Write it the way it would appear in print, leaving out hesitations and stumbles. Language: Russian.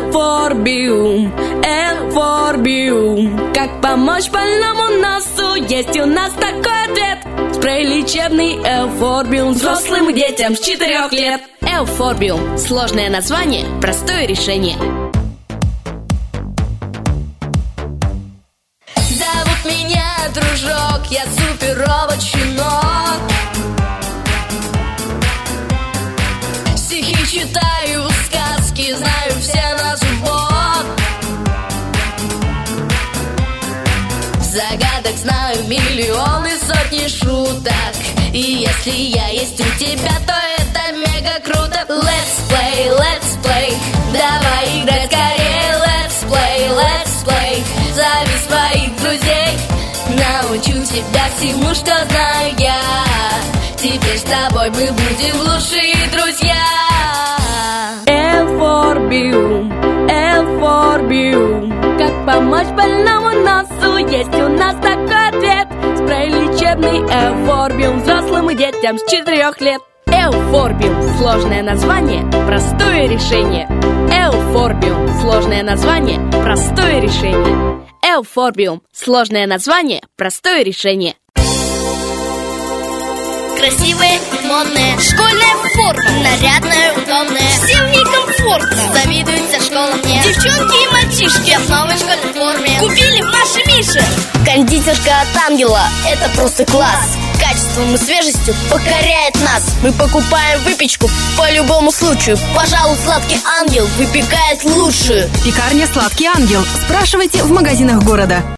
Эуфорбиум, эуфорбиум. Как помочь больному носу? Есть у нас такой ответ. Спрей лечебный эуфорбиум взрослым и детям с 4 лет. Эуфорбиум. Сложное название, простое решение. Зовут меня дружок, я суперовощенок. Стихи читаю, сказки знаю все на зубок. Загадок знаю миллионы, сотни шуток. И если я есть у тебя, то это мега круто. Let's play, давай играть скорее. Let's play, зови своих друзей. Научу тебя всему, что знаю я. Теперь с тобой мы будем лучшие друзья. Эуфорбиум, эуфорбиум. Как помочь больному носу? Есть у нас такой ответ. Спрей лечебный эуфорбиум взрослым и детям с 4 лет. Эуфорбиум. Сложное название, простое решение. Эуфорбиум. Сложное название, простое решение. Эуфорбиум. Сложное название, простое решение. Красивая, модная, школьная форма, нарядная, удобная, всем в ней комфортно. Завидуют вся школа мне. Девчонки и мальчишки в новой школьной форме купили в Маше Мише. Кондитерка от Ангела, это просто класс. Качеством и свежестью покоряет нас. Мы покупаем выпечку по любому случаю. Пожалуй, Сладкий Ангел выпекает лучше. Пекарня «Сладкий Ангел». Спрашивайте в магазинах города.